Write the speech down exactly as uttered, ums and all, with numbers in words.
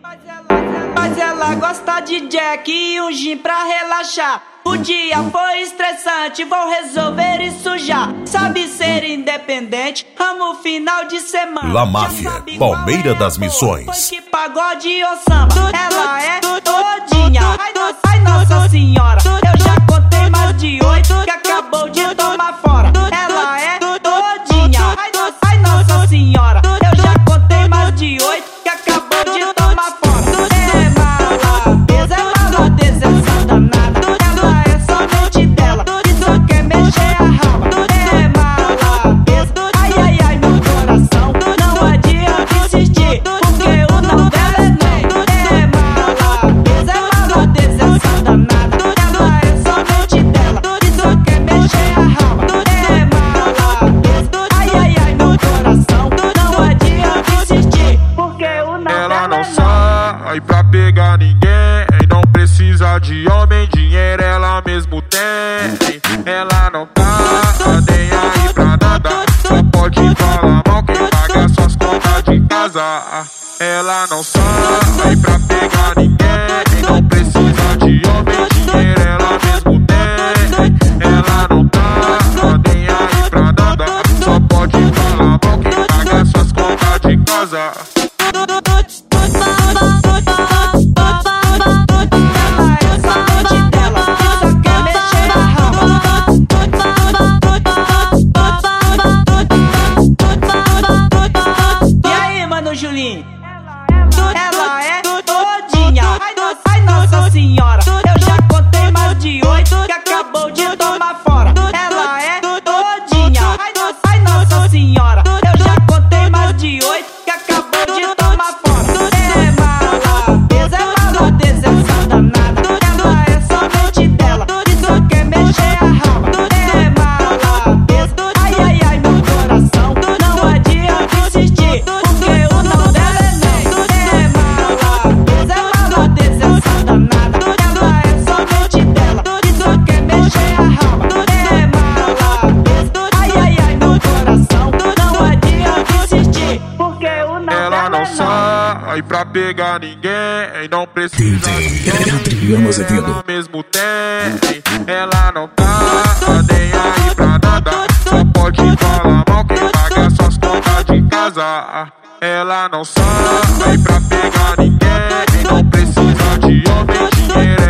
Mas ela gosta de Jack e um gin pra relaxar. O dia foi estressante, vou resolver isso já. Sabe ser independente, amo final de semana. La Máfia, Palmeira das Missões. Funk, pagode ou samba, ela é todinha. Ai, Nossa Senhora, eu já contei mais de oito que acabou de tomar fora. Ela é todinha. Ai, Nossa Senhora, eu já contei mais de oito que acabou de tomar fora. É maladeza, é maladeza, essa danada. Ela é somente dela e só quer mexer a raba. É maladeza, ai, ai, ai, meu coração. Não adianta insistir, porque o não dela é não. É maladeza, é maladeza, essa danada. Ela é somente dela e só quer mexer a raba. É maladeza, ai, ai, ai, meu coração. Não adianta insistir, porque o não Ela dela não é sai pra pegar ninguém, não precisa de homem, dinheiro ela mesmo tem. Ela não tá nem aí pra nada, só pode falar mal quem paga suas contas de casa. Ela não sai pra pegar ninguém, não precisa de homem, dinheiro ela mesmo tem. Ela não tá nem aí pra nada, só pode falar mal quem paga suas contas de casa. Ela é todinha. Ai, Nossa Senhora, eu já contei mais de oito que acabou de tomar fora. Ela é todinha. Ai, Nossa Senhora, eu já contei mais de oito que acabou de tomar fora. É maladeza, é maladeza, essa danada. Ela é somente dela e só quer mexer a raba. É maladeza, ai, ai, ai, meu coração. Não adianta insistir, porque o não dela é não. É maladeza, é maladeza, essa danada. Ela é somente dela e só quer mexer a raba. É maladeza, ai, ai, ai, meu coração. Não adianta insistir, porque o não Ela dela não é não. sai pra pegar ninguém, não precisa de Adriano Azevedo. ela mesmo tem. Ela não tá nem aí pra nada, só pode falar mal quem paga suas contas de casa. Ela não sai pra pegar ninguém, não precisa de homem, dinheiro